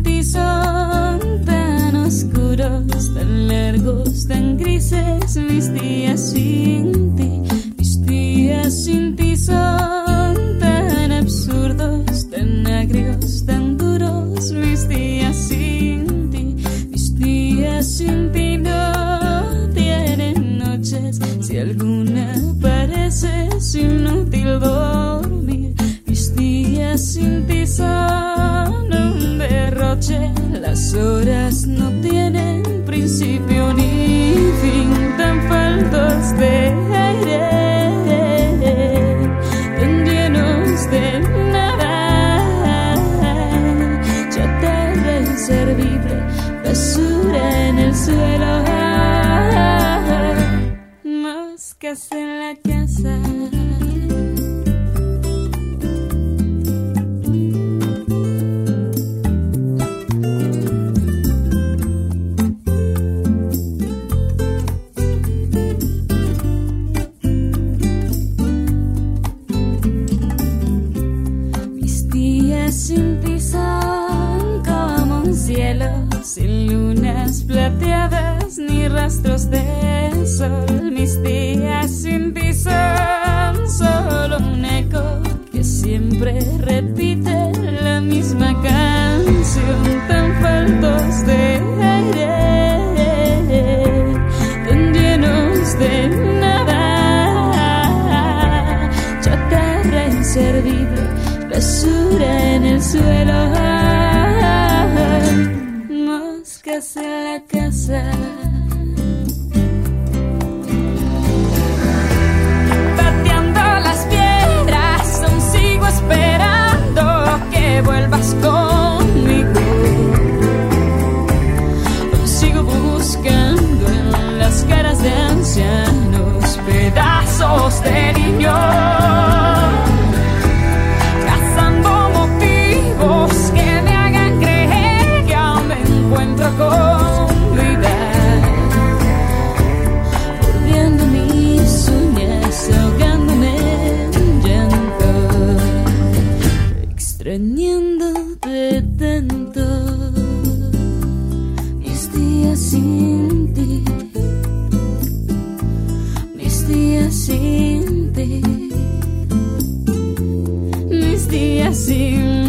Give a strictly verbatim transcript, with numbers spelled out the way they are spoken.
ti son tan oscuros, tan largos, tan grises. Mis días sin ti, mis días sin ti son tan absurdos, tan agrios, tan duros. Mis días sin ti, mis días sin ti no tienen noches. Si alguna parece inútil dormir, mis días sin ti son un derroche. Las horas no tienen principio ni fin, tan faltos de aire, tan llenos de nada. Chatarra inservible, basura en el suelo, moscas en la casa. Sin ti son como un cielo, sin lunas plateadas ni rastros de sol. Mis días sin ti son solo un eco que siempre repite la misma canción, tan faltos de aire, tan llenos de nada. Chatarra inservible, basura en el suelo, moscas en la casa. Pateando las piedras, aún sigo esperando que vuelvas conmigo. Aún sigo buscando en las caras de ancianos pedazos de niños, que me hagan creer que aún me encuentro con vida, mordiendo mis uñas, ahogándome en llanto, extrañándote tanto. Mis días sin ti, mis días sin ti, mis días sin ti.